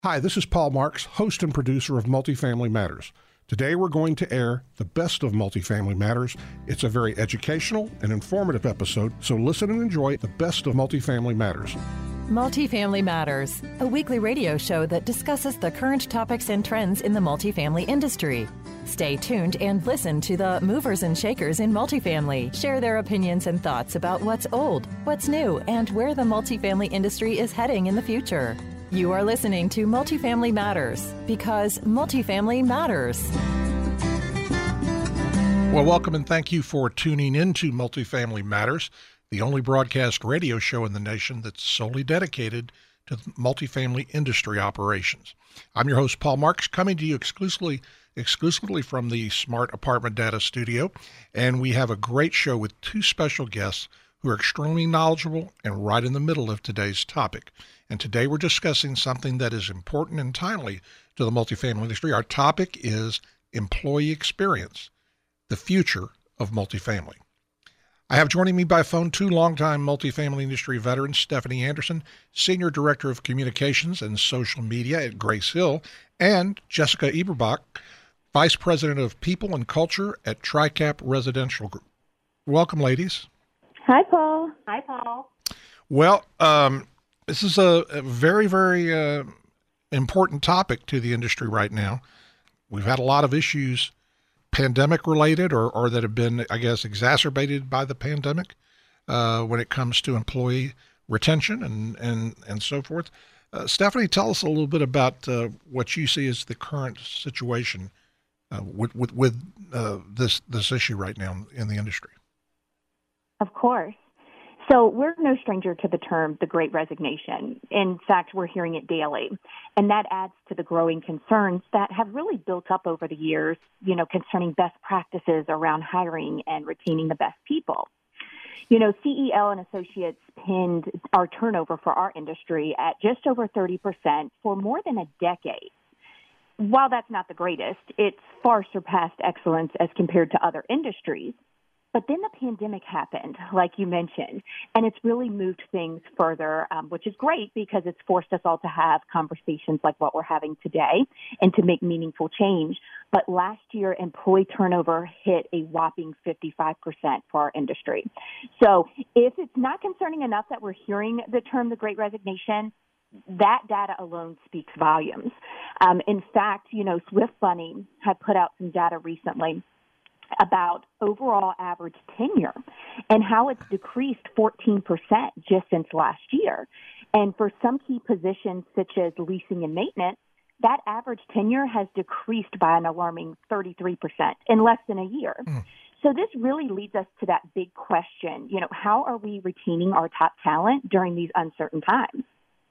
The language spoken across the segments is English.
Hi, this is Paul Marks, host and producer of Multifamily Matters. Today we're going to air the best of Multifamily Matters. It's a very educational and informative episode, so listen and enjoy the best of Multifamily Matters. Multifamily Matters, a weekly radio show that discusses the current topics and trends in the multifamily industry. Stay tuned and listen to the movers and shakers in multifamily share their opinions and thoughts about what's old, what's new, and where the multifamily industry is heading in the future. You are listening to Multifamily Matters because multifamily matters. Well, welcome and thank you for tuning into Multifamily Matters, the only broadcast radio show in the nation that's solely dedicated to multifamily industry operations. I'm your host, Paul Marks, coming to you exclusively from the Smart Apartment Data Studio, and we have a great show with two special guests who are extremely knowledgeable and right in the middle of today's topic. And today we're discussing something that is important and timely to the multifamily industry. Our topic is employee experience, the future of multifamily. I have joining me by phone two longtime multifamily industry veterans, Stephanie Anderson, Senior Director of Communications and Social Media at Grace Hill, and Jessica Eberbach, Vice President of People and Culture at TriCap Residential Group. Welcome, ladies. Hi, Paul. Hi, Paul. Well, this is a very, very important topic to the industry right now. We've had a lot of issues pandemic related or that have been, I guess, exacerbated by the pandemic when it comes to employee retention and so forth. Stephanie, tell us a little bit about what you see as the current situation with this issue right now in the industry. Of course. So we're no stranger to the term the Great Resignation. In fact, we're hearing it daily. And that adds to the growing concerns that have really built up over the years, concerning best practices around hiring and retaining the best people. CEL and Associates pinned our turnover for our industry at just over 30% for more than a decade. While that's not the greatest, it's far surpassed excellence as compared to other industries. But then the pandemic happened, like you mentioned, and it's really moved things further, which is great because it's forced us all to have conversations like what we're having today and to make meaningful change. But last year, employee turnover hit a whopping 55% for our industry. So if it's not concerning enough that we're hearing the term the Great Resignation, that data alone speaks volumes. In fact, Swift Bunny had put out some data recently about overall average tenure and how it's decreased 14% just since last year. And for some key positions such as leasing and maintenance, that average tenure has decreased by an alarming 33% in less than a year. So this really leads us to that big question, how are we retaining our top talent during these uncertain times?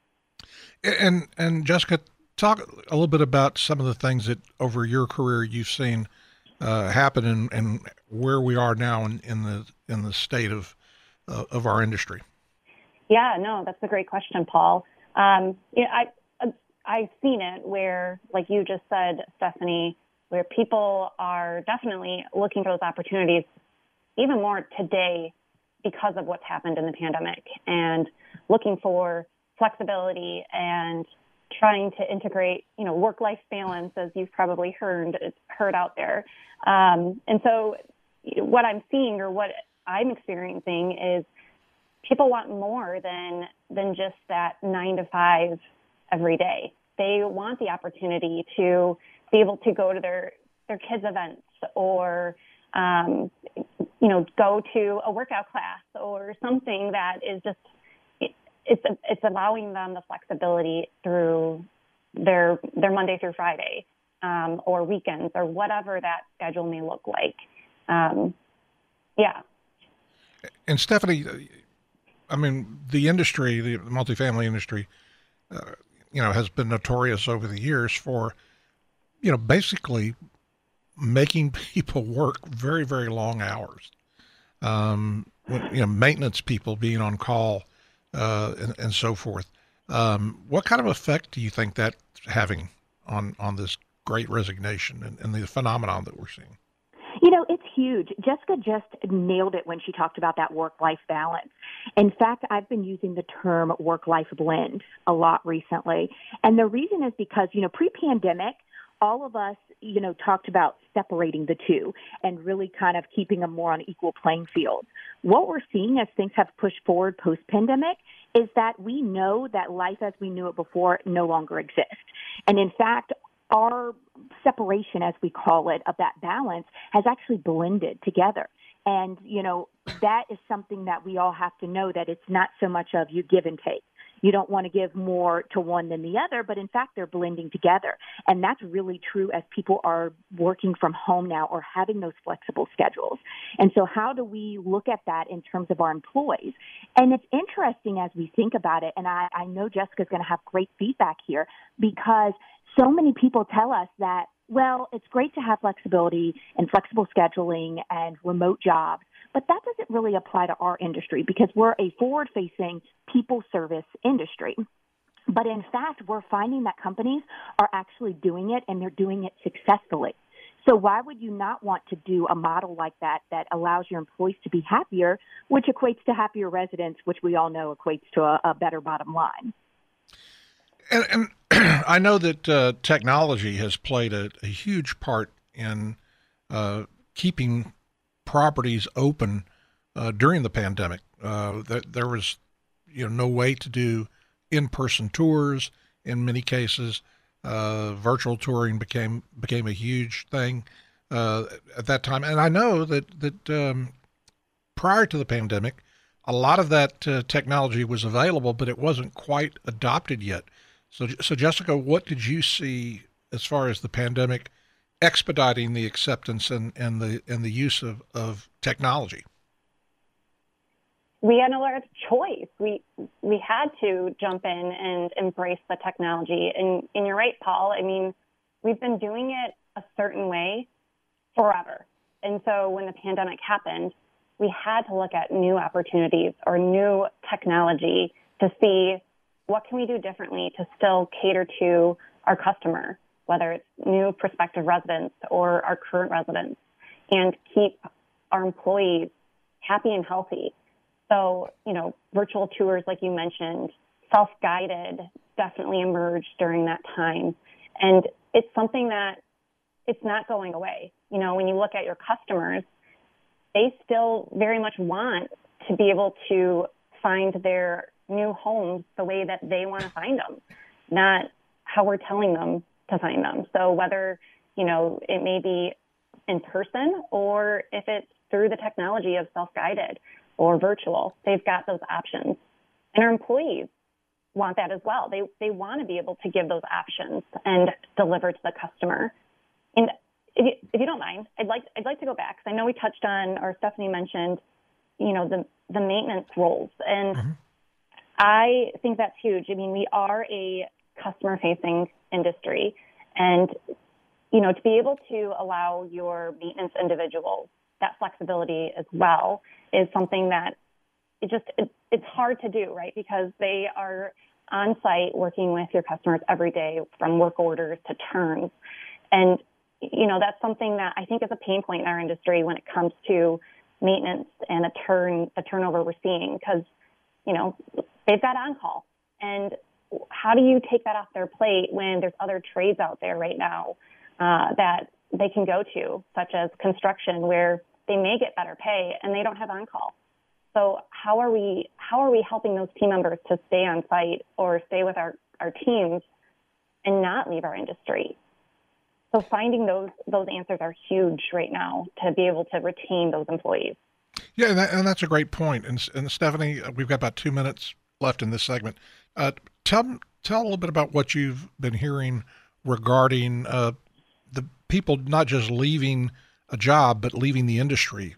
And Jessica, talk a little bit about some of the things that over your career you've seen happen and where we are now in the state of our industry. Yeah, no, that's a great question, Paul. I've seen it where, like you just said, Stephanie, where people are definitely looking for those opportunities even more today because of what's happened in the pandemic and looking for flexibility and trying to integrate, work-life balance, as you've probably heard out there. And so what I'm seeing or what I'm experiencing is people want more than just that 9 to 5 every day. They want the opportunity to be able to go to their kids' events or, go to a workout class or something that is just, it's allowing them the flexibility through their Monday through Friday, or weekends or whatever that schedule may look like. Yeah. And Stephanie, I mean, the industry, the multifamily industry, has been notorious over the years for, basically making people work very, very long hours. Maintenance people being on call, and so forth. What kind of effect do you think that's having on this Great Resignation and the phenomenon that we're seeing? It's huge. Jessica just nailed it when she talked about that work-life balance. In fact, I've been using the term work-life blend a lot recently. And the reason is because, pre-pandemic, all of us, talked about separating the two and really kind of keeping them more on equal playing field. What we're seeing as things have pushed forward post-pandemic is that we know that life as we knew it before no longer exists. And in fact, our separation, as we call it, of that balance has actually blended together. And, that is something that we all have to know, that it's not so much of you give and take. You don't want to give more to one than the other, but in fact, they're blending together. And that's really true as people are working from home now or having those flexible schedules. And so how do we look at that in terms of our employees? And it's interesting as we think about it, and I know Jessica's going to have great feedback here, because so many people tell us that, well, it's great to have flexibility and flexible scheduling and remote jobs, but that doesn't really apply to our industry because we're a forward-facing people service industry. But in fact, we're finding that companies are actually doing it, and they're doing it successfully. So why would you not want to do a model like that allows your employees to be happier, which equates to happier residents, which we all know equates to a better bottom line? And I know that technology has played a huge part in keeping properties open during the pandemic. There was, no way to do in-person tours in many cases. Virtual touring became a huge thing at that time. And I know that prior to the pandemic, a lot of that technology was available, but it wasn't quite adopted yet. So Jessica, what did you see as far as the pandemic expediting the acceptance and the use of technology? We had no other choice. We had to jump in and embrace the technology. And you're right, Paul. I mean, we've been doing it a certain way forever. And so when the pandemic happened, we had to look at new opportunities or new technology to see what can we do differently to still cater to our customer, whether it's new prospective residents or our current residents, and keep our employees happy and healthy. So, virtual tours, like you mentioned, self-guided definitely emerged during that time. And it's something that it's not going away. When you look at your customers, they still very much want to be able to find their new homes the way that they want to find them, not how we're telling them to find them. So whether, it may be in person or if it's through the technology of self-guided or virtual, they've got those options. And our employees want that as well. They want to be able to give those options and deliver to the customer. And if you don't mind, I'd like to go back, because I know we touched on, or Stephanie mentioned, the maintenance roles. And mm-hmm. I think that's huge. I mean, we are a customer-facing industry, and, to be able to allow your maintenance individuals that flexibility as well is something that it's hard to do, right? Because they are on site working with your customers every day, from work orders to turns. And, that's something that I think is a pain point in our industry when it comes to maintenance and the turnover we're seeing, because, they've got on-call. And how do you take that off their plate when there's other trades out there right now that they can go to, such as construction, where they may get better pay and they don't have on-call? So how are we helping those team members to stay on site or stay with our teams and not leave our industry? So finding those answers are huge right now to be able to retain those employees. Yeah, and that's a great point. And Stephanie, we've got about 2 minutes left in this segment. Tell a little bit about what you've been hearing regarding the people not just leaving a job, but leaving the industry.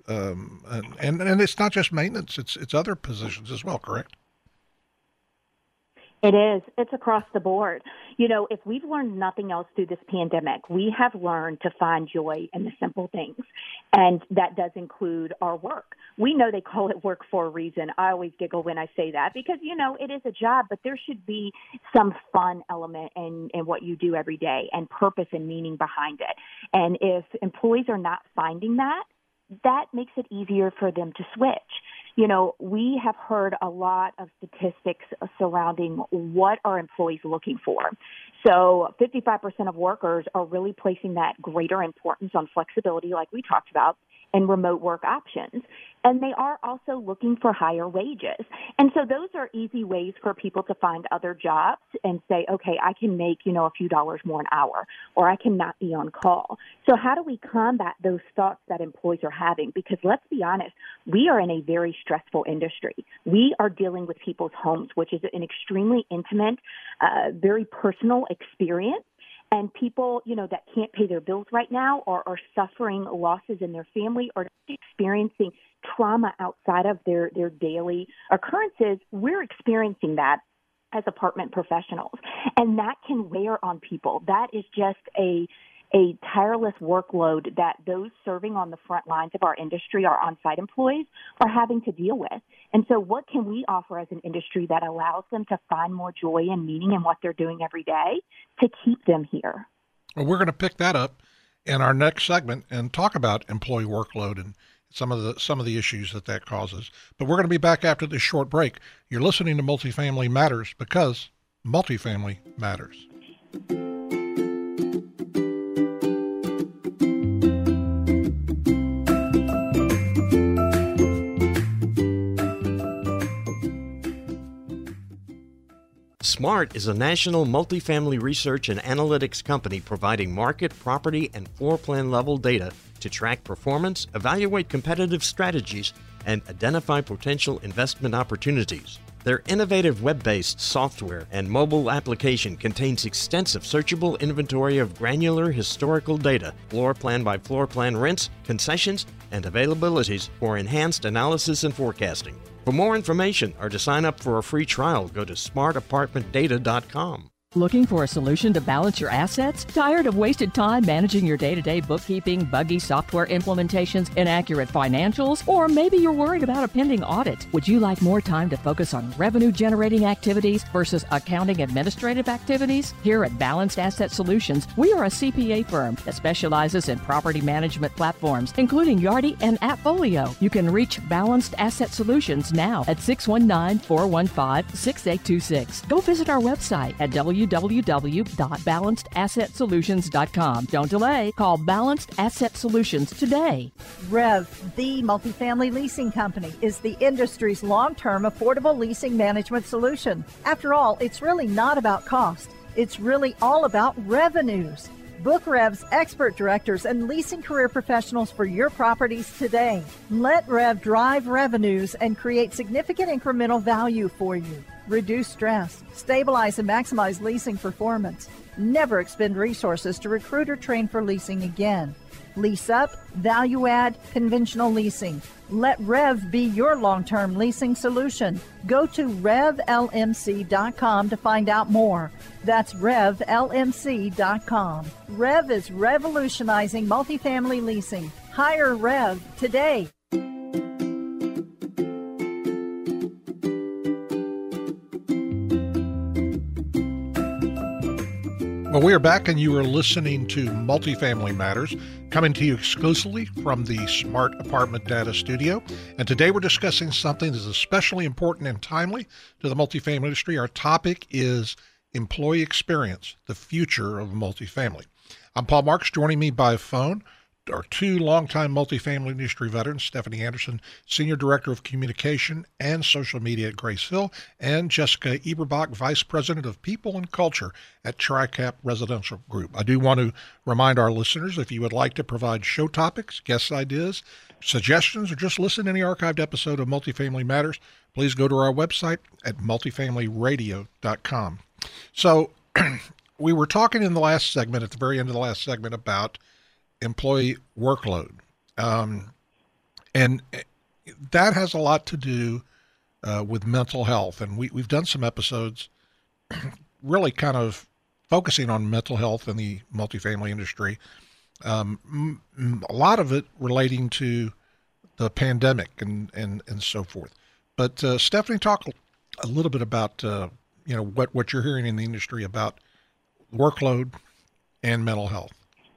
And it's not just maintenance, it's other positions as well, correct? It is. It's across the board. You know, if we've learned nothing else through this pandemic, we have learned to find joy in the simple things. And that does include our work. We know they call it work for a reason. I always giggle when I say that because, you know, it is a job, but there should be some fun element in what you do every day and purpose and meaning behind it. And if employees are not finding that, that makes it easier for them to switch. You know, we have heard a lot of statistics surrounding what are employees looking for. So 55% of workers are really placing that greater importance on flexibility, like we talked about, and remote work options. And they are also looking for higher wages. And so those are easy ways for people to find other jobs and say, okay, I can make, you know, a few dollars more an hour, or I can not be on call. So how do we combat those thoughts that employees are having? Because let's be honest, we are in a very stressful industry. We are dealing with people's homes, which is an extremely intimate, very personal experience. And people, you know, that can't pay their bills right now or are suffering losses in their family or experiencing trauma outside of their daily occurrences, we're experiencing that as apartment professionals. And that can wear on people. That is just a tireless workload that those serving on the front lines of our industry, our on-site employees, are having to deal with. And so what can we offer as an industry that allows them to find more joy and meaning in what they're doing every day to keep them here? Well, we're going to pick that up in our next segment and talk about employee workload and some of the issues that causes. But we're going to be back after this short break. You're listening to Multifamily Matters because multifamily matters. SMART is a national multifamily research and analytics company providing market, property, and floor plan level data to track performance, evaluate competitive strategies, and identify potential investment opportunities. Their innovative web-based software and mobile application contains extensive searchable inventory of granular historical data, floor plan by floor plan rents, concessions, and availabilities for enhanced analysis and forecasting. For more information or to sign up for a free trial, go to smartapartmentdata.com. Looking for a solution to balance your assets? Tired of wasted time managing your day-to-day bookkeeping, buggy software implementations, inaccurate financials? Or maybe you're worried about a pending audit. Would you like more time to focus on revenue-generating activities versus accounting administrative activities? Here at Balanced Asset Solutions, we are a CPA firm that specializes in property management platforms, including Yardi and Appfolio. You can reach Balanced Asset Solutions now at 619-415-6826. Go visit our website at www.balancedasset.solutions.com. Don't delay. Call Balanced Asset Solutions today. REV, the multifamily leasing company, is the industry's long-term affordable leasing management solution. After all, it's really not about cost. It's really all about revenues. Book REV's expert directors and leasing career professionals for your properties today. Let REV drive revenues and create significant incremental value for you. Reduce stress, stabilize and maximize leasing performance. Never expend resources to recruit or train for leasing again. Lease up, value add, conventional leasing. Let REV be your long-term leasing solution. Go to RevLMC.com to find out more. That's RevLMC.com. REV is revolutionizing multifamily leasing. Hire REV today. Well, we are back, and you are listening to Multifamily Matters, coming to you exclusively from the Smart Apartment Data Studio. And today we're discussing something that is especially important and timely to the multifamily industry. Our topic is employee experience, the future of multifamily. I'm Paul Marks. Joining me by phone are two longtime multifamily industry veterans, Stephanie Anderson, Senior Director of Communication and Social Media at Grace Hill, and Jessica Eberbach, Vice President of People and Culture at TriCap Residential Group. I do want to remind our listeners, if you would like to provide show topics, guest ideas, suggestions, or just listen to any archived episode of Multifamily Matters, please go to our website at multifamilyradio.com. So we were talking in the last segment, at the very end of the last segment, about employee workload. And that has a lot to do with mental health. And we've done some episodes really kind of focusing on mental health in the multifamily industry. A lot of it relating to the pandemic and so forth. But Stephanie, talk a little bit about what you're hearing in the industry about workload and mental health.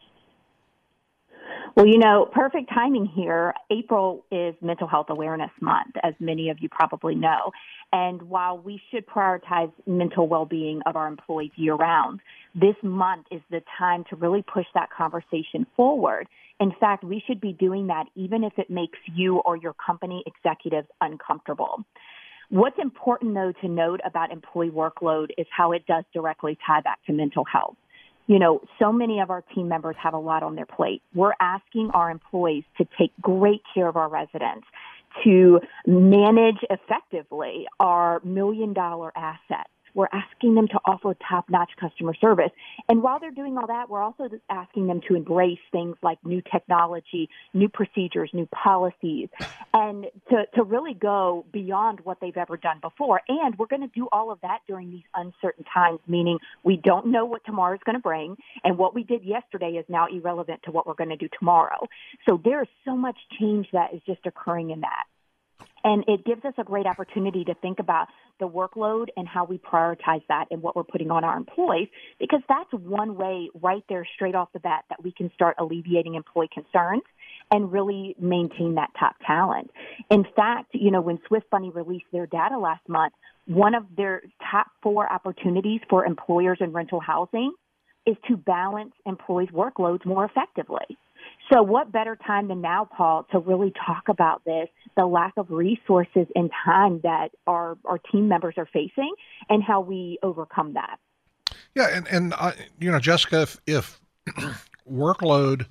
Well, perfect timing here. April is Mental Health Awareness Month, as many of you probably know. And while we should prioritize mental well-being of our employees year-round, this month is the time to really push that conversation forward. In fact, we should be doing that even if it makes you or your company executives uncomfortable. What's important, though, to note about employee workload is how it does directly tie back to mental health. So many of our team members have a lot on their plate. We're asking our employees to take great care of our residents, to manage effectively our $1 million assets. We're asking them to offer top-notch customer service. And while they're doing all that, we're also asking them to embrace things like new technology, new procedures, new policies, and to really go beyond what they've ever done before. And we're going to do all of that during these uncertain times, meaning we don't know what tomorrow's going to bring, and what we did yesterday is now irrelevant to what we're going to do tomorrow. So there is so much change that is just occurring in that. And it gives us a great opportunity to think about the workload and how we prioritize that and what we're putting on our employees, because that's one way right there straight off the bat that we can start alleviating employee concerns and really maintain that top talent. In fact, when Swiss Bunny released their data last month, one of their top 4 opportunities for employers in rental housing is to balance employees' workloads more effectively. So what better time than now, Paul, to really talk about this, the lack of resources and time that our team members are facing and how we overcome that. Yeah, and Jessica, if workload,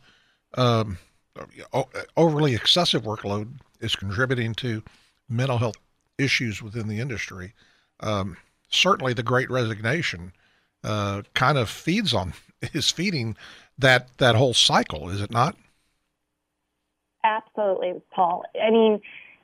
overly excessive workload is contributing to mental health issues within the industry, certainly the Great Resignation kind of is feeding that whole cycle, is it not? Absolutely, Paul. I mean,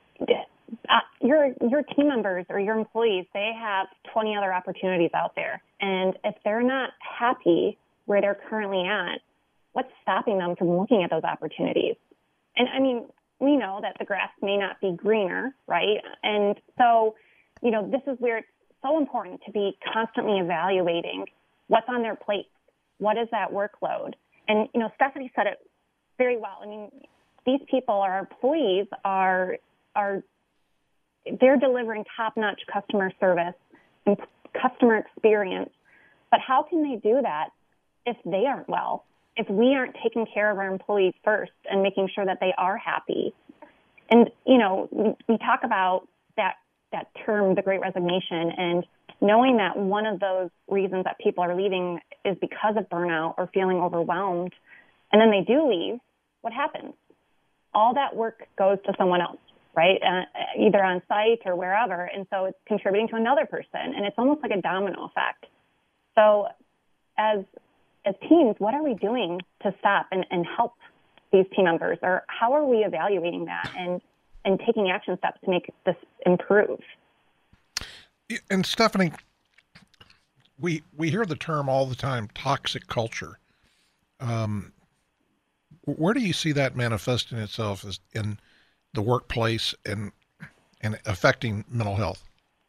your team members or your employees, they have 20 other opportunities out there. And if they're not happy where they're currently at, what's stopping them from looking at those opportunities? And I mean, we know that the grass may not be greener, right? And so, this is where it's so important to be constantly evaluating what's on their plate. What is that workload? And, Stephanie said it very well. I mean, these people, our employees, they're delivering top-notch customer service and customer experience. But how can they do that if they aren't well? If we aren't taking care of our employees first and making sure that they are happy? And, we talk about that term, the Great Resignation, and knowing that one of those reasons that people are leaving is because of burnout or feeling overwhelmed, and then they do leave, what happens? All that work goes to someone else, right? Either on site or wherever. And so it's contributing to another person. And it's almost like a domino effect. So as teams, what are we doing to stop and help these team members? Or how are we evaluating that and taking action steps to make this improve? And Stephanie, we hear the term all the time, toxic culture. Where do you see that manifesting itself as in the workplace and affecting mental health?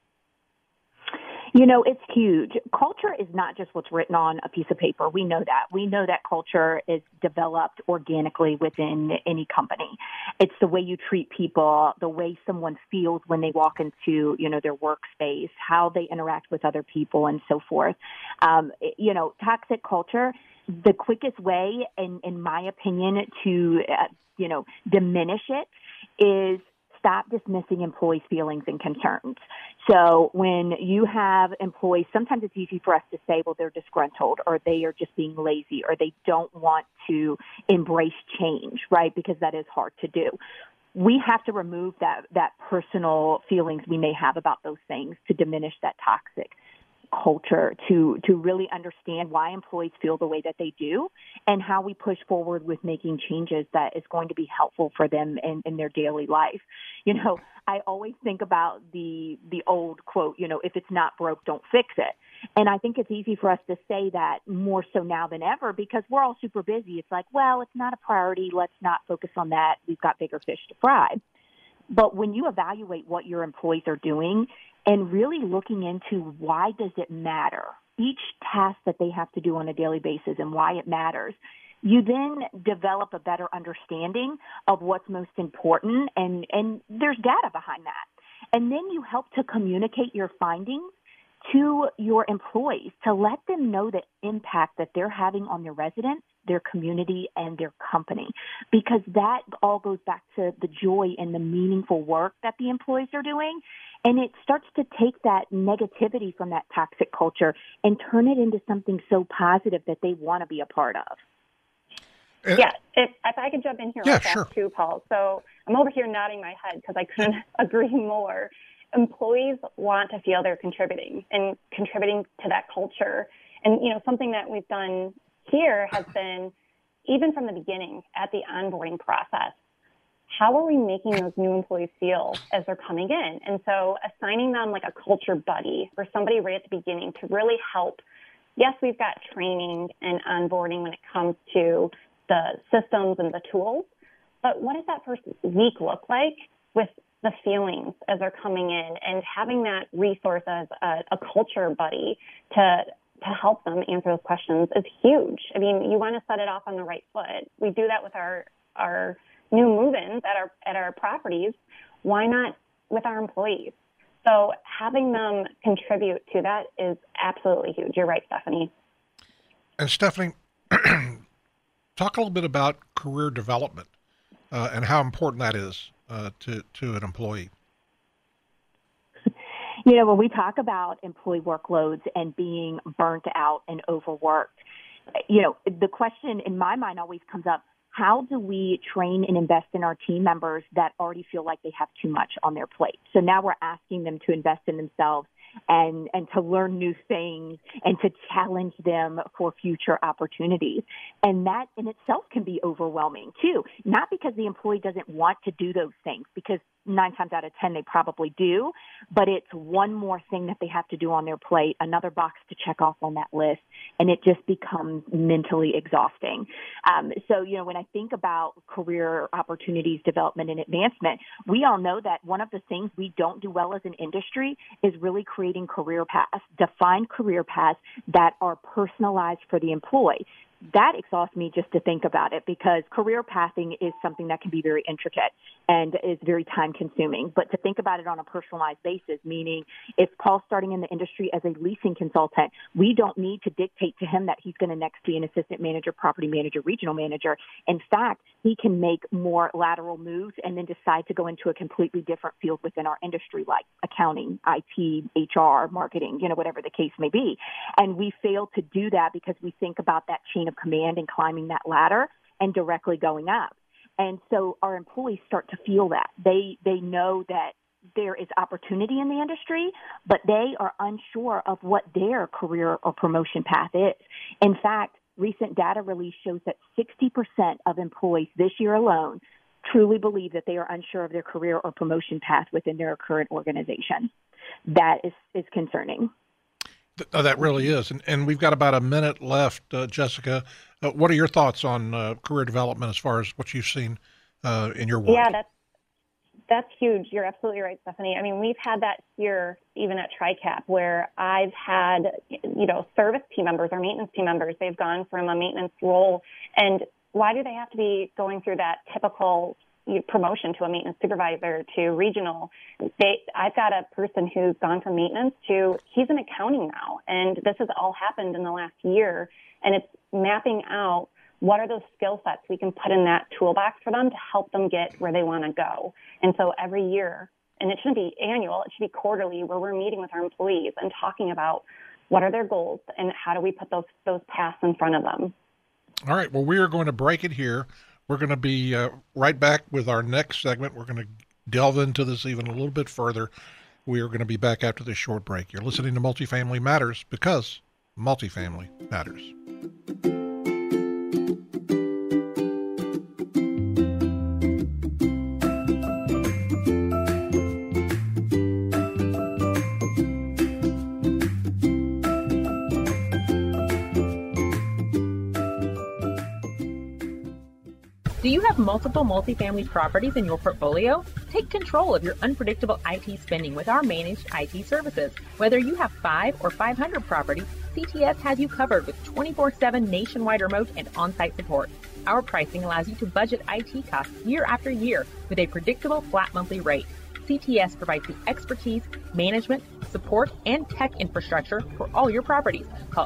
It's huge. Culture is not just what's written on a piece of paper. We know that. We know that culture is developed organically within any company. It's the way you treat people, the way someone feels when they walk into, their workspace, how they interact with other people, and so forth. Toxic culture, the quickest way, in my opinion, to, diminish it is stop dismissing employees' feelings and concerns. So when you have employees, sometimes it's easy for us to say, well, they're disgruntled or they are just being lazy or they don't want to embrace change, right? Because that is hard to do. We have to remove that personal feelings we may have about those things to diminish that toxic culture, to really understand why employees feel the way that they do and how we push forward with making changes that is going to be helpful for them in their daily life. I always think about the old quote, if it's not broke, don't fix it. And I think it's easy for us to say that more so now than ever because we're all super busy. It's like, well, it's not a priority. Let's not focus on that. We've got bigger fish to fry. But when you evaluate what your employees are doing and really looking into why does it matter, each task that they have to do on a daily basis and why it matters, you then develop a better understanding of what's most important, and there's data behind that. And then you help to communicate your findings to your employees to let them know the impact that they're having on their residents, their community, and their company, because that all goes back to the joy and the meaningful work that the employees are doing. And it starts to take that negativity from that toxic culture and turn it into something so positive that they want to be a part of. Yeah, if I could jump in here yeah, with that sure. too, Paul. So I'm over here nodding my head because I couldn't agree more. Employees want to feel they're contributing to that culture. And, something that we've done here has been, even from the beginning at the onboarding process, how are we making those new employees feel as they're coming in? And so assigning them like a culture buddy or somebody right at the beginning to really help. Yes, we've got training and onboarding when it comes to the systems and the tools, but what does that first week look like with the feelings as they're coming in, and having that resource as a culture buddy to help them answer those questions is huge. I mean, you want to set it off on the right foot. We do that with our new move-ins at our properties. Why not with our employees? So having them contribute to that is absolutely huge. You're right, Stephanie. And Stephanie, talk a little bit about career development and how important that is to an employee. When we talk about employee workloads and being burnt out and overworked, the question in my mind always comes up, how do we train and invest in our team members that already feel like they have too much on their plate? So now we're asking them to invest in themselves and to learn new things and to challenge them for future opportunities. And that in itself can be overwhelming too, not because the employee doesn't want to do those things, because 9 times out of 10 they probably do, but it's one more thing that they have to do on their plate, another box to check off on that list, and it just becomes mentally exhausting. So when I think about career opportunities, development, and advancement, we all know that one of the things we don't do well as an industry is really creating career paths, defined career paths that are personalized for the employee. That exhausts me just to think about it, because career pathing is something that can be very intricate and is very time consuming. But to think about it on a personalized basis, meaning if Paul's starting in the industry as a leasing consultant, we don't need to dictate to him that he's going to next be an assistant manager, property manager, regional manager. In fact, he can make more lateral moves and then decide to go into a completely different field within our industry, like accounting, IT, HR, marketing, whatever the case may be. And we fail to do that because we think about that chain of command and climbing that ladder and directly going up. And so our employees start to feel that. They know that there is opportunity in the industry, but they are unsure of what their career or promotion path is. In fact, recent data release shows that 60% of employees this year alone truly believe that they are unsure of their career or promotion path within their current organization. That is concerning. That really is. And we've got about a minute left, Jessica. What are your thoughts on career development as far as what you've seen in your work? Yeah, that's huge. You're absolutely right, Stephanie. I mean, we've had that here even at TriCap, where I've had, service team members or maintenance team members. They've gone from a maintenance role. And why do they have to be going through that typical promotion to a maintenance supervisor to regional? I've got a person who's gone from maintenance to, he's in accounting now. And this has all happened in the last year. And it's mapping out what are those skill sets we can put in that toolbox for them to help them get where they want to go. And so every year, and it shouldn't be annual, it should be quarterly, where we're meeting with our employees and talking about what are their goals and how do we put those paths in front of them. All right. Well, we are going to break it here. We're going to be right back with our next segment. We're going to delve into this even a little bit further. We are going to be back after this short break. You're listening to Multifamily Matters, because multifamily matters. Do you have multiple multifamily properties in your portfolio? Take control of your unpredictable IT spending with our managed IT services. Whether you have 5 or 500 properties, CTS has you covered with 24/7 nationwide remote and on-site support. Our pricing allows you to budget IT costs year after year with a predictable flat monthly rate. CTS provides the expertise, management, support, and tech infrastructure for all your properties. Call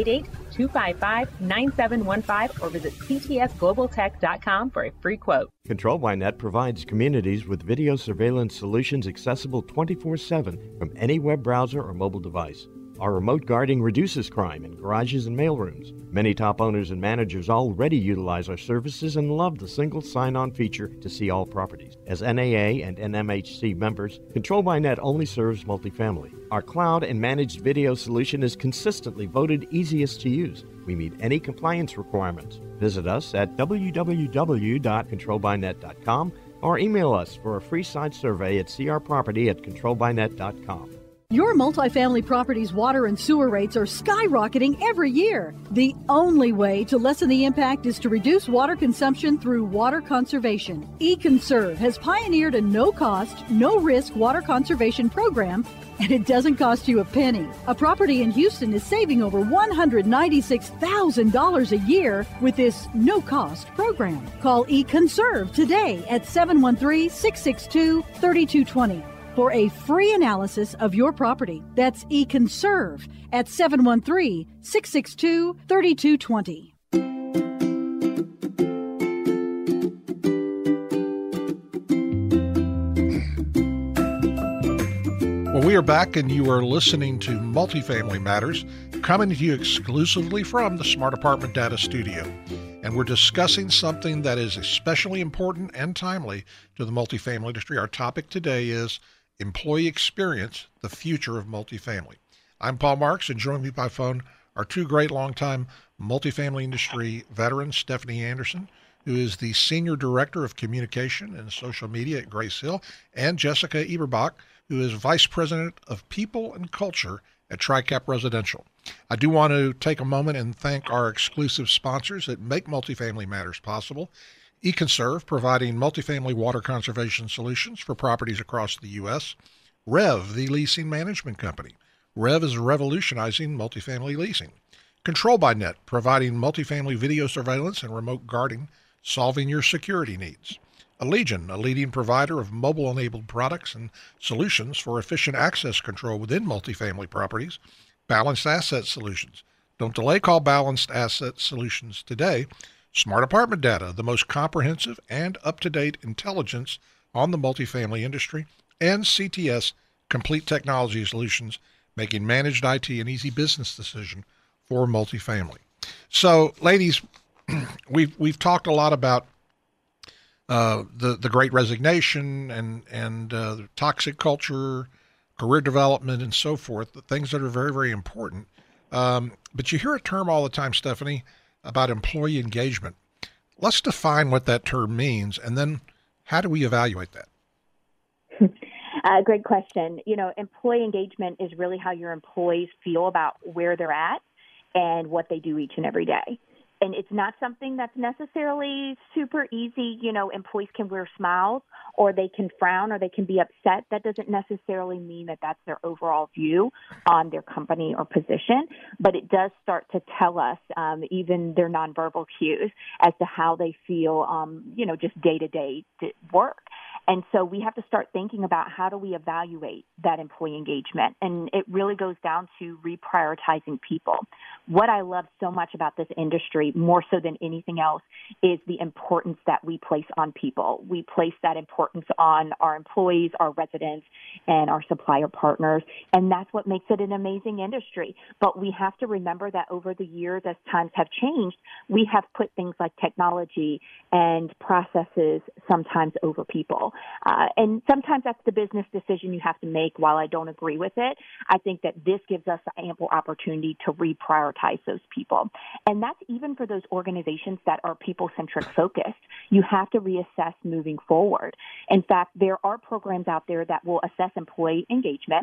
888-255-9715 or visit ctsglobaltech.com for a free quote. Control by Net provides communities with video surveillance solutions accessible 24/7 from any web browser or mobile device. Our remote guarding reduces crime in garages and mailrooms. Many top owners and managers already utilize our services and love the single sign-on feature to see all properties. As NAA and NMHC members, Control by Net only serves multifamily. Our cloud and managed video solution is consistently voted easiest to use. We meet any compliance requirements. Visit us at www.controlbynet.com or email us for a free site survey at crproperty@controlbynet.com. Your multifamily property's water and sewer rates are skyrocketing every year. The only way to lessen the impact is to reduce water consumption through water conservation. eConserve has pioneered a no-cost, no-risk water conservation program, and it doesn't cost you a penny. A property in Houston is saving over $196,000 a year with this no-cost program. Call eConserve today at 713-662-3220. for a free analysis of your property. That's eConserve at 713-662-3220. Well, we are back, and you are listening to Multifamily Matters, coming to you exclusively from the Smart Apartment Data Studio. And we're discussing something that is especially important and timely to the multifamily industry. Our topic today is employee experience, the future of multifamily. I'm Paul Marks, and joining me by phone are two great longtime multifamily industry veterans, Stephanie Anderson, who is the Senior Director of Communication and Social Media at Grace Hill, and Jessica Eberbach, who is Vice President of People and Culture at TriCap Residential. I do want to take a moment and thank our exclusive sponsors that make Multifamily Matters possible. eConserve, providing multifamily water conservation solutions for properties across the U.S. Rev, the leasing management company. Rev is revolutionizing multifamily leasing. Control by Net, providing multifamily video surveillance and remote guarding, solving your security needs. Allegion, a leading provider of mobile-enabled products and solutions for efficient access control within multifamily properties. Balanced Asset Solutions. Don't delay, call Balanced Asset Solutions today. Smart Apartment Data, the most comprehensive and up-to-date intelligence on the multifamily industry. And CTS, Complete Technology Solutions, making managed IT an easy business decision for multifamily. So, ladies, we've talked a lot about the Great Resignation and toxic culture, career development, and so forth, the things that are very, very important. But you hear a term all the time, Stephanie, about employee engagement. Let's define what that term means, and then how do we evaluate that? Great question. You know, employee engagement is really how your employees feel about where they're at and what they do each and every day. And it's not something that's necessarily super easy. You know, employees can wear smiles, or they can frown, or they can be upset. That doesn't necessarily mean that that's their overall view on their company or position, but it does start to tell us even their nonverbal cues as to how they feel, you know, just day-to-day work. And so we have to start thinking about how do we evaluate that employee engagement. And it really goes down to reprioritizing people. What I love so much about this industry, more so than anything else, is the importance that we place on people. We place that importance on our employees, our residents, and our supplier partners. And that's what makes it an amazing industry. But we have to remember that over the years, as times have changed, we have put things like technology and processes sometimes over people. And sometimes that's the business decision you have to make. While I don't agree with it, I think that this gives us ample opportunity to reprioritize those people. And that's even for those organizations that are people-centric focused. You have to reassess moving forward. In fact, there are programs out there that will assess employee engagement.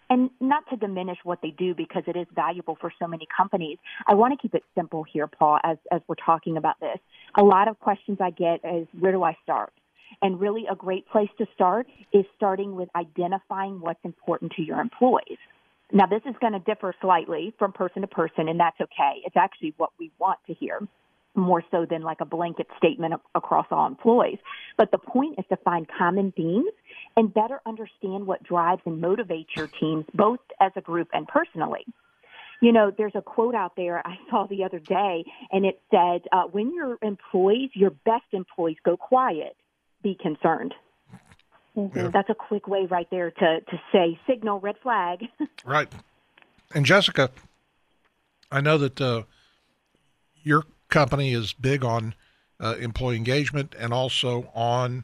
And not to diminish what they do because it is valuable for so many companies. I want to keep it simple here, Paul, as we're talking about this. A lot of questions I get is, where do I start? And really a great place to start is starting with identifying what's important to your employees. Now, this is going to differ slightly from person to person, and that's okay. It's actually what we want to hear, more so than like a blanket statement across all employees. But the point is to find common themes and better understand what drives and motivates your teams, both as a group and personally. You know, there's a quote out there I saw the other day, and it said, when your best employees go quiet, be concerned. Yeah. That's a quick way right there to say, signal, red flag. Right. And Jessica, I know that your company is big on employee engagement and also on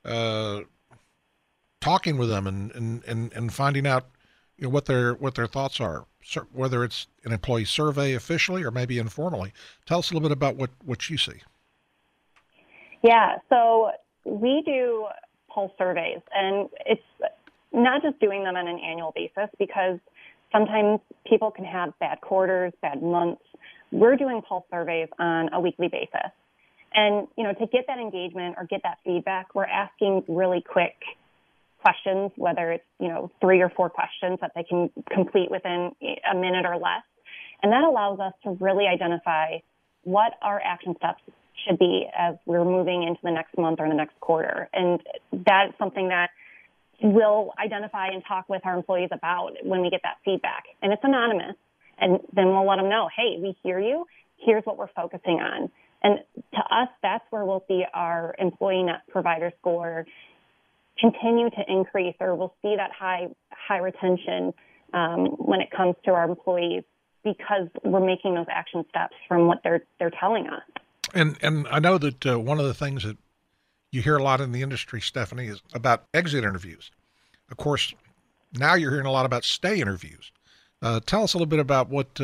talking with them and finding out, you know, what their thoughts are, whether it's an employee survey officially or maybe informally. Tell us a little bit about what you see. Yeah, so we do pulse surveys, and it's not just doing them on an annual basis because sometimes people can have bad quarters, bad months. We're doing pulse surveys on a weekly basis. And, you know, to get that engagement or get that feedback, we're asking really quick questions, whether it's, you know, 3 or 4 questions that they can complete within a minute or less. And that allows us to really identify what our action steps should be as we're moving into the next month or the next quarter. And that's something that we'll identify and talk with our employees about when we get that feedback. And it's anonymous. And then we'll let them know, hey, we hear you. Here's what we're focusing on. And to us, that's where we'll see our employee net provider score continue to increase, or we'll see that high retention when it comes to our employees, because we're making those action steps from what they're telling us. And I know that one of the things that you hear a lot in the industry, Stephanie, is about exit interviews. Of course, now you're hearing a lot about stay interviews. Tell us a little bit about what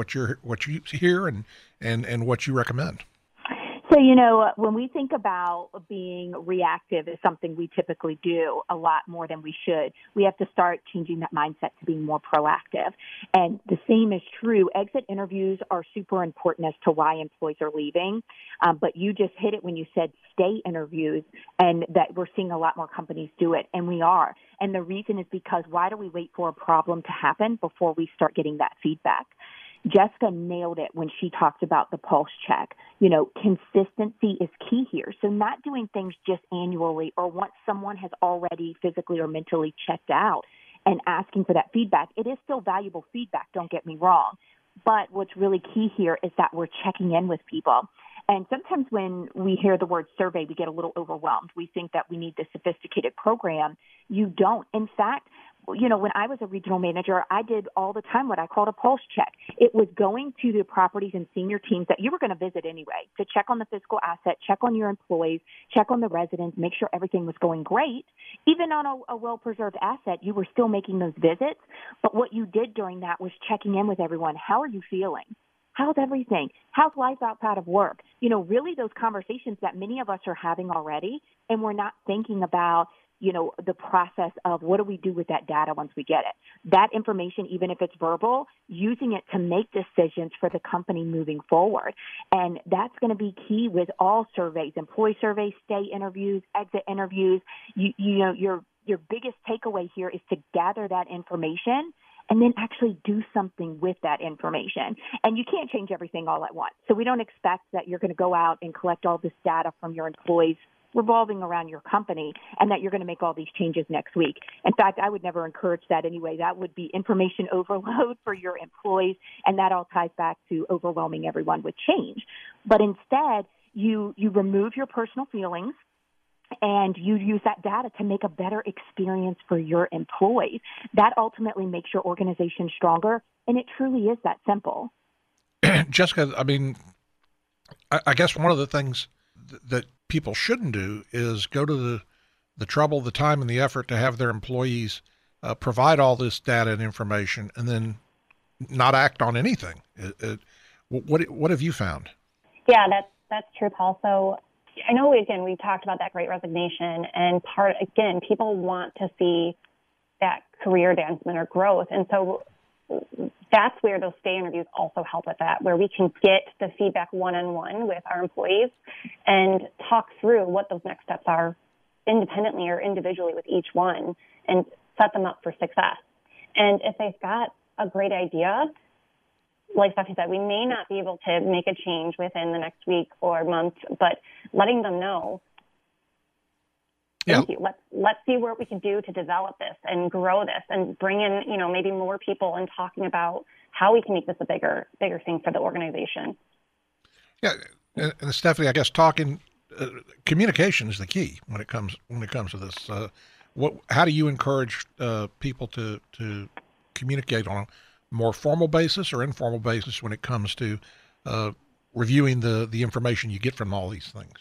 you hear and what you recommend. So, you know, when we think about being reactive is something we typically do a lot more than we should. We have to start changing that mindset to being more proactive. And the same is true. Exit interviews are super important as to why employees are leaving. But you just hit it when you said stay interviews, and that we're seeing a lot more companies do it. And we are. And the reason is because why do we wait for a problem to happen before we start getting that feedback? Jessica nailed it when she talked about the pulse check. You know, consistency is key here. So not doing things just annually or once someone has already physically or mentally checked out and asking for that feedback. It is still valuable feedback, don't get me wrong. But what's really key here is that we're checking in with people. And sometimes when we hear the word survey, we get a little overwhelmed. We think that we need this sophisticated program. You don't. In fact, you know, when I was a regional manager, I did all the time what I called a pulse check. It was going to the properties and senior teams that you were going to visit anyway to check on the physical asset, check on your employees, check on the residents, make sure everything was going great. Even on a well-preserved asset, you were still making those visits. But what you did during that was checking in with everyone. How are you feeling? How's everything? How's life outside of work? You know, really those conversations that many of us are having already, and we're not thinking about, you know, the process of what do we do with that data once we get it. That information, even if it's verbal, using it to make decisions for the company moving forward. And that's going to be key with all surveys, employee surveys, stay interviews, exit interviews. You know, your biggest takeaway here is to gather that information and then actually do something with that information. And you can't change everything all at once. So we don't expect that you're going to go out and collect all this data from your employees revolving around your company and that you're going to make all these changes next week. In fact, I would never encourage that anyway. That would be information overload for your employees, and that all ties back to overwhelming everyone with change. But instead, you remove your personal feelings, and you use that data to make a better experience for your employees. That ultimately makes your organization stronger, and it truly is that simple. Jessica, I mean, I guess one of the things that people shouldn't do is go to the trouble, the time, and the effort to have their employees provide all this data and information and then not act on anything. What have you found? Yeah, that's true, Paul. So I know, we talked about that Great Resignation, and people want to see that career advancement or growth. And so that's where those stay interviews also help with that, where we can get the feedback one-on-one with our employees and talk through what those next steps are independently or individually with each one and set them up for success. And if they've got a great idea, like Stephanie said, we may not be able to make a change within the next week or month, but letting them know, thank you. Let's see what we can do to develop this and grow this and bring in, maybe more people and talking about how we can make this a bigger thing for the organization. Yeah, and Stephanie, I guess communication is the key when it comes to this. How do you encourage people to communicate on a more formal basis or informal basis when it comes to reviewing the information you get from all these things?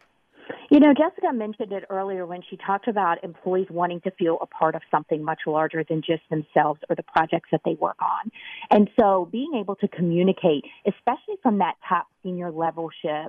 Jessica mentioned it earlier when she talked about employees wanting to feel a part of something much larger than just themselves or the projects that they work on. And so being able to communicate, especially from that top senior levelship,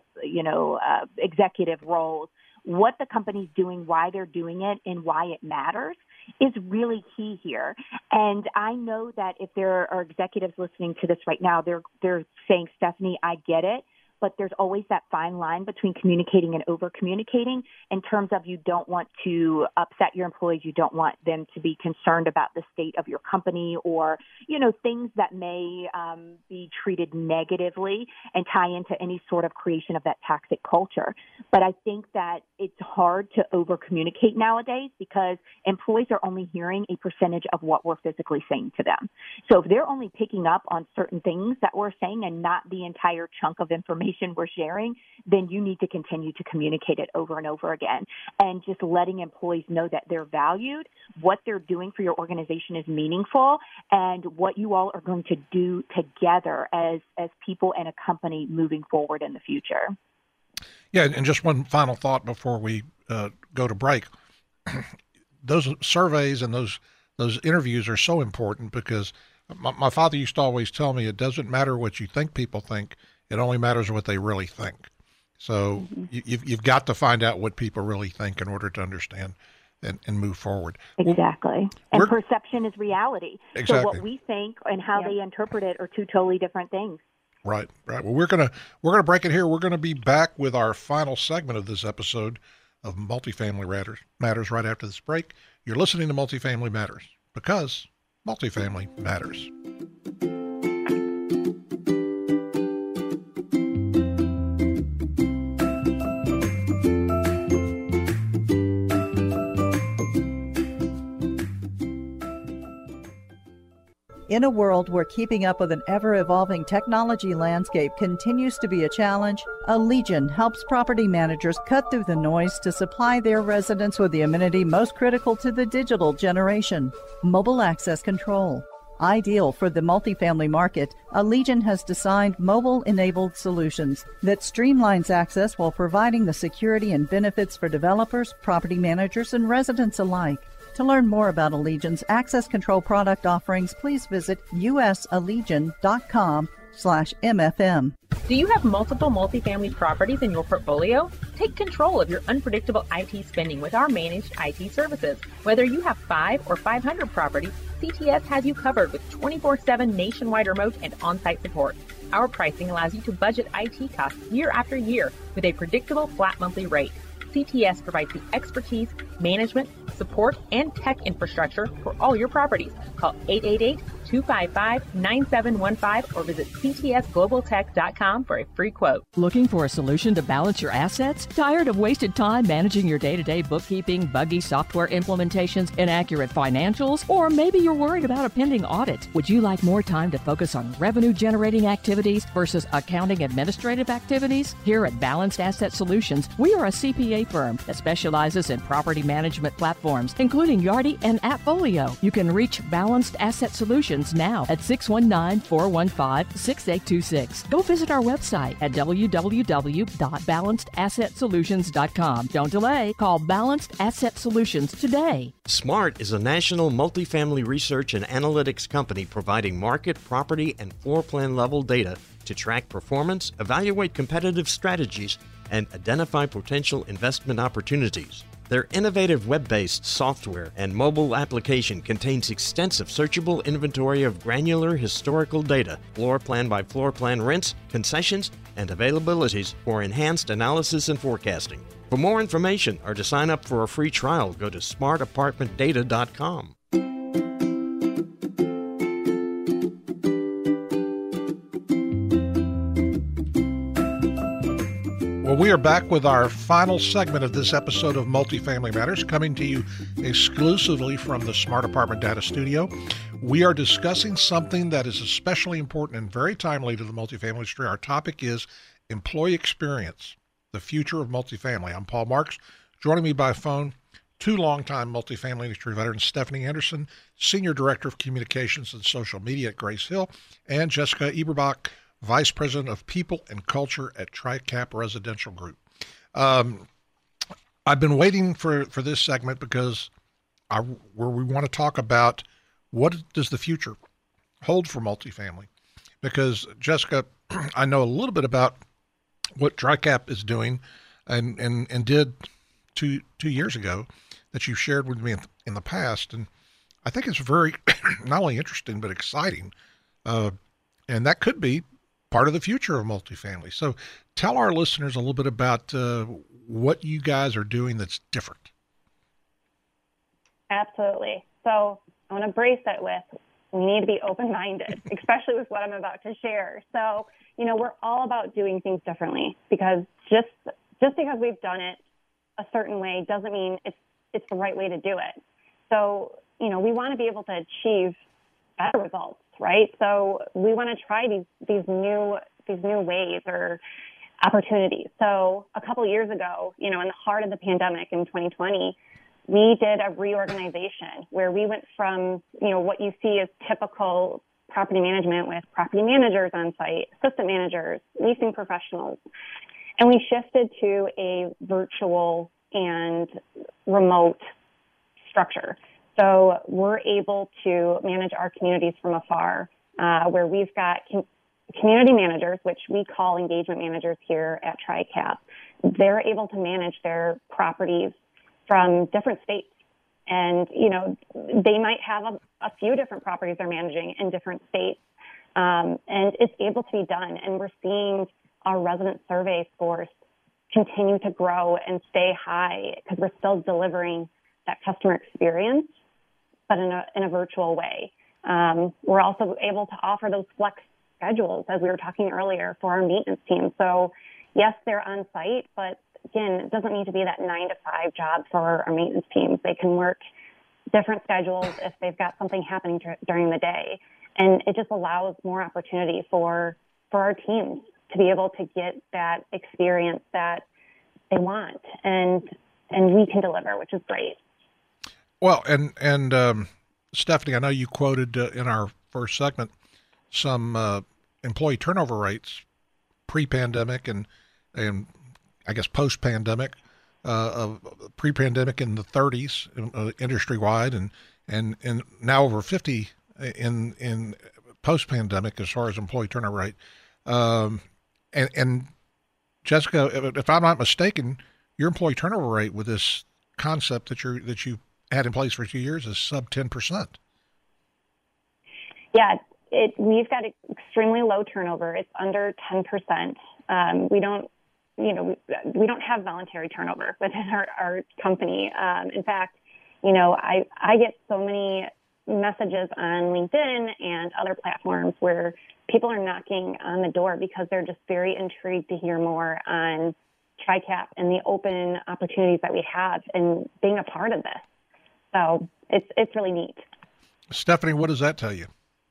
executive roles, what the company's doing, why they're doing it, and why it matters is really key here. And I know that if there are executives listening to this right now, they're saying, Stephanie, I get it. But there's always that fine line between communicating and over-communicating in terms of you don't want to upset your employees. You don't want them to be concerned about the state of your company or, things that may be treated negatively and tie into any sort of creation of that toxic culture. But I think that it's hard to over-communicate nowadays because employees are only hearing a percentage of what we're physically saying to them. So if they're only picking up on certain things that we're saying and not the entire chunk of information we're sharing, then you need to continue to communicate it over and over again. And just letting employees know that they're valued, what they're doing for your organization is meaningful, and what you all are going to do together as people and a company moving forward in the future. Yeah, and just one final thought before we go to break. Those surveys and those interviews are so important because my father used to always tell me it doesn't matter what you think people think. It only matters what they really think. So you've got to find out what people really think in order to understand and move forward. Exactly. And perception is reality. Exactly. So what we think and how they interpret it are two totally different things. Right. Well, we're gonna break it here. We're gonna be back with our final segment of this episode of Multifamily Matters right after this break. You're listening to Multifamily Matters because multifamily matters. In a world where keeping up with an ever-evolving technology landscape continues to be a challenge, Allegion helps property managers cut through the noise to supply their residents with the amenity most critical to the digital generation, mobile access control. Ideal for the multifamily market, Allegion has designed mobile-enabled solutions that streamlines access while providing the security and benefits for developers, property managers, and residents alike. To learn more about Allegion's access control product offerings, please visit usallegion.com/MFM. Do you have multiple multifamily properties in your portfolio? Take control of your unpredictable IT spending with our managed IT services. Whether you have 5 or 500 properties, CTS has you covered with 24/7 nationwide remote and on-site support. Our pricing allows you to budget IT costs year after year with a predictable flat monthly rate. CTS provides the expertise, management, support, and tech infrastructure for all your properties. Call 888-255-9715 or visit ctsglobaltech.com for a free quote. Looking for a solution to balance your assets? Tired of wasted time managing your day-to-day bookkeeping, buggy software implementations, inaccurate financials? Or maybe you're worried about a pending audit. Would you like more time to focus on revenue-generating activities versus accounting administrative activities? Here at Balanced Asset Solutions, we are a CPA firm that specializes in property management platforms, including Yardi and Appfolio. You can reach Balanced Asset Solutions now at 619-415-6826. Go visit our website at www.balancedasset.solutions.com. Don't delay. Call Balanced Asset Solutions today. SMART is a national multifamily research and analytics company providing market, property, and floor plan level data to track performance, evaluate competitive strategies, and identify potential investment opportunities. Their innovative web-based software and mobile application contains extensive searchable inventory of granular historical data, floor plan by floor plan rents, concessions, and availabilities for enhanced analysis and forecasting. For more information or to sign up for a free trial, go to smartapartmentdata.com. Well, we are back with our final segment of this episode of Multifamily Matters, coming to you exclusively from the Smart Apartment Data Studio. We are discussing something that is especially important and very timely to the multifamily industry. Our topic is employee experience, the future of multifamily. I'm Paul Marks. Joining me by phone, two longtime multifamily industry veterans, Stephanie Anderson, Senior Director of Communications and Social Media at Grace Hill, and Jessica Eberbach, Vice President of People and Culture at TriCap Residential Group. I've been waiting for this segment because where we want to talk about what does the future hold for multifamily. Because, Jessica, I know a little bit about what TriCap is doing and did two years ago that you shared with me in the past. And I think it's very not only interesting but exciting. And that could be part of the future of multifamily. So tell our listeners a little bit about what you guys are doing that's different. Absolutely. So I want to brace it with, we need to be open-minded, especially with what I'm about to share. So, we're all about doing things differently, because just because we've done it a certain way doesn't mean it's the right way to do it. So, we want to be able to achieve better results, right? So we want to try these new ways or opportunities. So a couple of years ago, in the heart of the pandemic in 2020, we did a reorganization where we went from, what you see as typical property management with property managers on site, assistant managers, leasing professionals, and we shifted to a virtual and remote structure. So we're able to manage our communities from afar, where we've got community managers, which we call engagement managers here at TriCap. They're able to manage their properties from different states. And, they might have a few different properties they're managing in different states. And it's able to be done. And we're seeing our resident survey scores continue to grow and stay high because we're still delivering that customer experience, but in a virtual way. We're also able to offer those flex schedules, as we were talking earlier, for our maintenance team. So yes, they're on site, but again, it doesn't need to be that 9-to-5 job for our maintenance teams. They can work different schedules if they've got something happening during the day. And it just allows more opportunity for our teams to be able to get that experience that they want. And we can deliver, which is great. Well, and Stephanie, I know you quoted in our first segment some employee turnover rates pre-pandemic and I guess post-pandemic, pre-pandemic in the 30s industry-wide and now over 50 in post-pandemic as far as employee turnover rate. And Jessica, if I'm not mistaken, your employee turnover rate with this concept that you had in place for 2 years is sub 10%. Yeah, we've got extremely low turnover. It's under 10%. We don't have voluntary turnover within our company. In fact, I get so many messages on LinkedIn and other platforms where people are knocking on the door because they're just very intrigued to hear more on TriCap and the open opportunities that we have and being a part of this. So it's really neat. Stephanie, what does that tell you?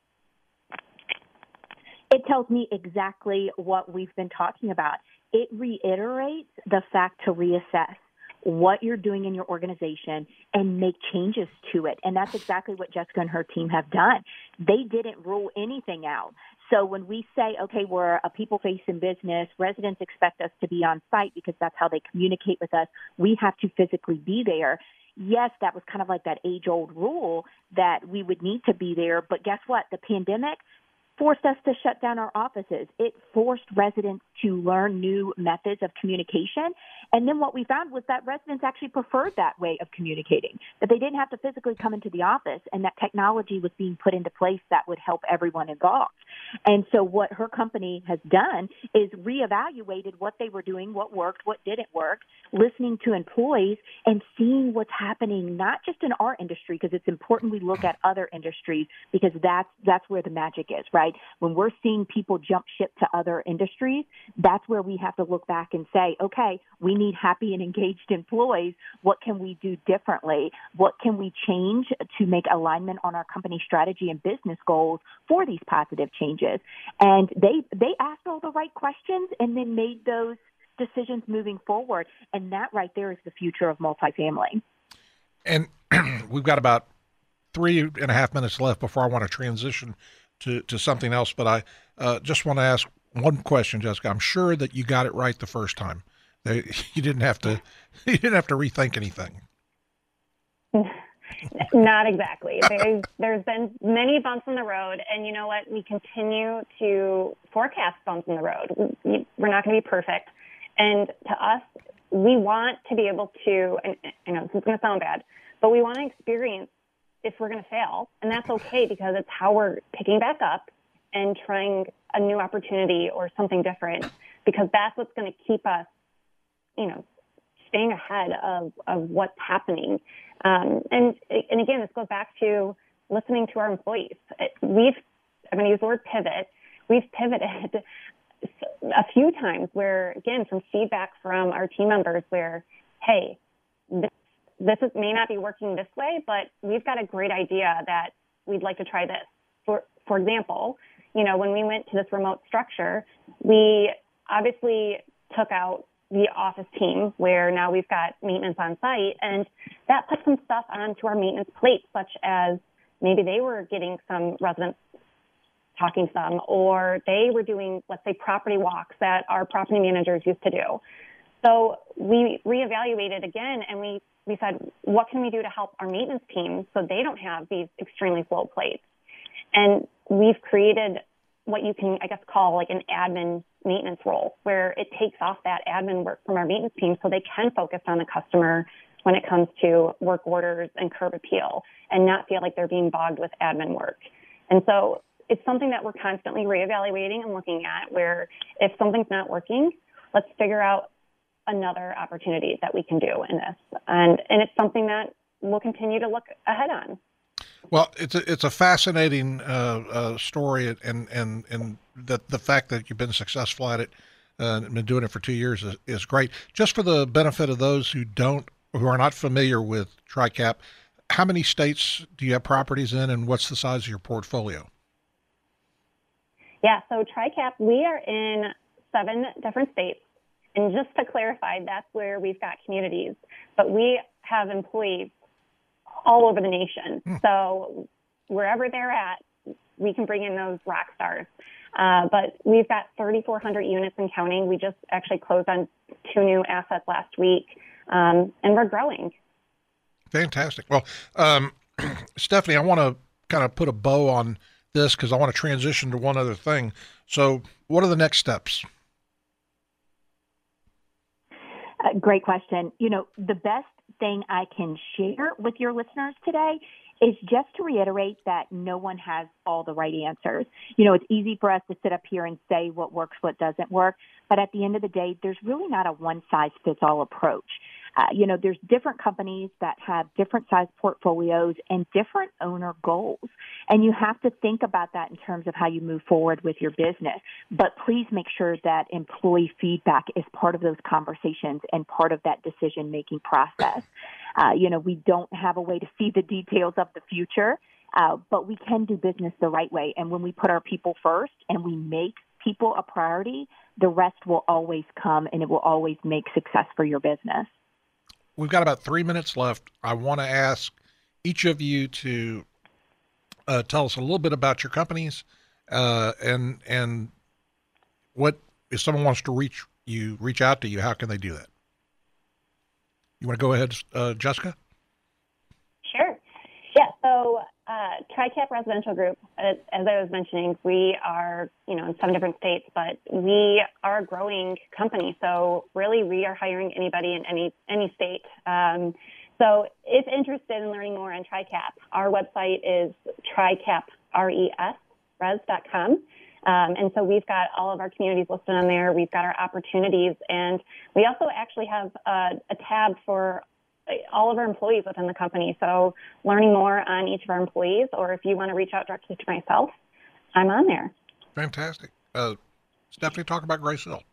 It tells me exactly what we've been talking about. It reiterates the fact to reassess what you're doing in your organization and make changes to it. And that's exactly what Jessica and her team have done. They didn't rule anything out. So when we say, okay, we're a people-facing business, residents expect us to be on site because that's how they communicate with us. We have to physically be there. Yes, that was kind of like that age-old rule that we would need to be there. But guess what? The pandemic forced us to shut down our offices. It forced residents to learn new methods of communication. And then what we found was that residents actually preferred that way of communicating, that they didn't have to physically come into the office, and that technology was being put into place that would help everyone involved. And so what her company has done is reevaluated what they were doing, what worked, what didn't work, listening to employees and seeing what's happening, not just in our industry, because it's important we look at other industries, because that's where the magic is, right? When we're seeing people jump ship to other industries, that's where we have to look back and say, okay, we need happy and engaged employees. What can we do differently? What can we change to make alignment on our company strategy and business goals for these positive changes? And they asked all the right questions and then made those decisions moving forward. And that right there is the future of multifamily. And we've got about 3.5 minutes left before I want to transition to something else. But I just want to ask one question, Jessica. I'm sure that you got it right the first time. You didn't have to rethink anything. Not exactly. There's been many bumps in the road, and you know what? We continue to forecast bumps in the road. We're not going to be perfect. And to us, we want to be able to, and I know this is going to sound bad, but we want to experience if we're going to fail. And that's okay, because it's how we're picking back up and trying a new opportunity or something different, because that's what's going to keep us, staying ahead of what's happening. And again, this goes back to listening to our employees. I'm going to use the word pivot. We've pivoted a few times where, again, from feedback from our team members where, hey, this may not be working this way, but we've got a great idea that we'd like to try this. For example, when we went to this remote structure, we obviously took out the office team where now we've got maintenance on site, and that put some stuff onto our maintenance plate, such as maybe they were getting some residents talking to them, or they were doing, let's say, property walks that our property managers used to do. So we reevaluated again, and we said, what can we do to help our maintenance team so they don't have these extremely slow plates? And we've created what you can, I guess, call like an admin maintenance role, where it takes off that admin work from our maintenance team so they can focus on the customer when it comes to work orders and curb appeal, and not feel like they're being bogged with admin work. And so it's something that we're constantly reevaluating and looking at, where if something's not working, let's figure out another opportunity that we can do in this. And it's something that we'll continue to look ahead on. Well, it's a fascinating story, and the fact that you've been successful at it and been doing it for 2 years is great. Just for the benefit of those who are not familiar with TRICAP, how many states do you have properties in, and what's the size of your portfolio? Yeah, so TRICAP, we are in 7 different states. And just to clarify, that's where we've got communities, but we have employees all over the nation. So wherever they're at, we can bring in those rock stars. But we've got 3,400 units and counting. We just actually closed on 2 new assets last week, and we're growing. Fantastic. Well, Stephanie, I want to kind of put a bow on this because I want to transition to one other thing. So what are the next steps? Great question. The best thing I can share with your listeners today is just to reiterate that no one has all the right answers. It's easy for us to sit up here and say what works, what doesn't work. But at the end of the day, there's really not a one-size-fits-all approach. There's different companies that have different size portfolios and different owner goals. And you have to think about that in terms of how you move forward with your business. But please make sure that employee feedback is part of those conversations and part of that decision-making process. We don't have a way to see the details of the future, but we can do business the right way. And when we put our people first and we make people a priority, the rest will always come, and it will always make success for your business. We've got about 3 minutes left. I want to ask each of you to tell us a little bit about your companies, and what, if someone wants to reach out to you, how can they do that? You want to go ahead, Jessica? Sure. Yeah. So TriCap Residential Group, as I was mentioning, we are, in 7 different states, but we are a growing company. So really, we are hiring anybody in any state. So if interested in learning more on TriCap, our website is tricapres.com. And so we've got all of our communities listed on there. We've got our opportunities, and we also actually have a tab for all of our employees within the company. So learning more on each of our employees, or if you want to reach out directly to myself, I'm on there. Fantastic. Stephanie, talk about Grace Hill.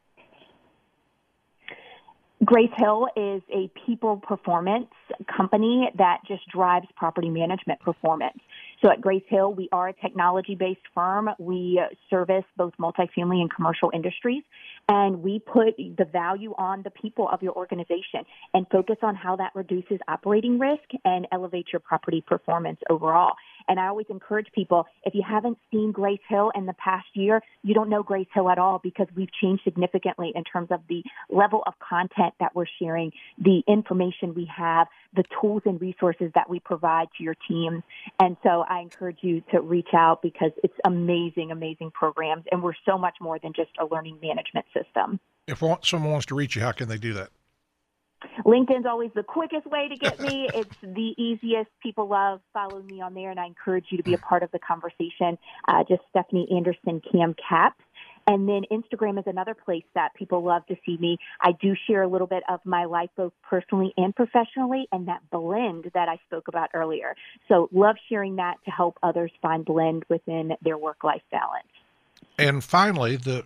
Grace Hill is a people performance company that just drives property management performance. So at Grace Hill, we are a technology-based firm. We service both multifamily and commercial industries, and we put the value on the people of your organization and focus on how that reduces operating risk and elevates your property performance overall. And I always encourage people, if you haven't seen Grace Hill in the past year, you don't know Grace Hill at all, because we've changed significantly in terms of the level of content that we're sharing, the information we have, the tools and resources that we provide to your teams. And so I encourage you to reach out, because it's amazing, amazing programs. And we're so much more than just a learning management system. If someone wants to reach you, how can they do that? LinkedIn's always the quickest way to get me. It's the easiest. People love following me on there, and I encourage you to be a part of the conversation. Just Stephanie Anderson Cam Caps. And then Instagram is another place that people love to see me. I do share a little bit of my life, both personally and professionally, and that blend that I spoke about earlier. So love sharing that to help others find blend within their work-life balance. And finally, the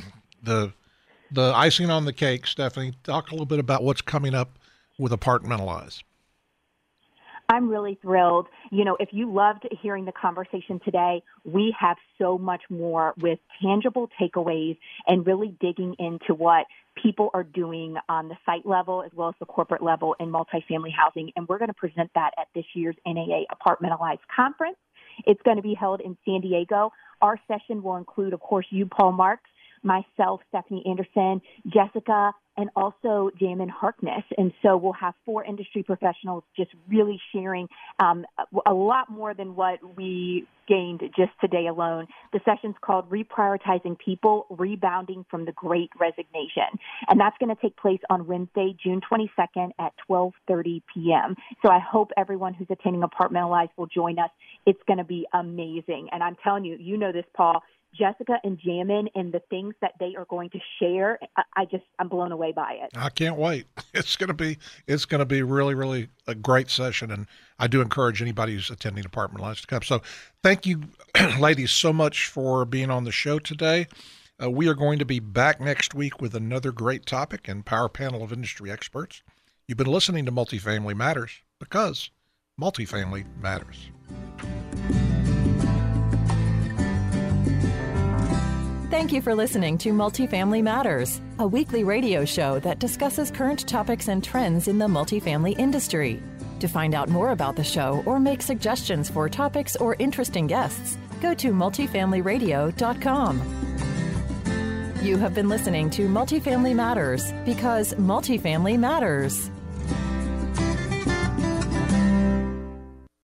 icing on the cake, Stephanie, talk a little bit about what's coming up with Apartmentalize. I'm really thrilled. If you loved hearing the conversation today, we have so much more with tangible takeaways and really digging into what people are doing on the site level as well as the corporate level in multifamily housing. And we're going to present that at this year's NAA Apartmentalize Conference. It's going to be held in San Diego. Our session will include, of course, you, Paul Marks, myself, Stephanie Anderson, Jessica, and also Jamin Harkness. And so we'll have 4 industry professionals just really sharing a lot more than what we gained just today alone. The session's called Reprioritizing People, Rebounding from the Great Resignation. And that's going to take place on Wednesday, June 22nd at 12:30 p.m. So I hope everyone who's attending Apartmentalize will join us. It's going to be amazing. And I'm telling you, you know this, Paul, Jessica and Jamin and the things that they are going to share, I'm blown away by it. I can't wait. It's going to be really, really a great session. And I do encourage anybody who's attending Apartmentalize to come. So thank you, ladies, so much for being on the show today. We are going to be back next week with another great topic and power panel of industry experts. You've been listening to Multifamily Matters, because multifamily matters. Thank you for listening to Multifamily Matters, a weekly radio show that discusses current topics and trends in the multifamily industry. To find out more about the show or make suggestions for topics or interesting guests, go to multifamilyradio.com. You have been listening to Multifamily Matters, because multifamily matters.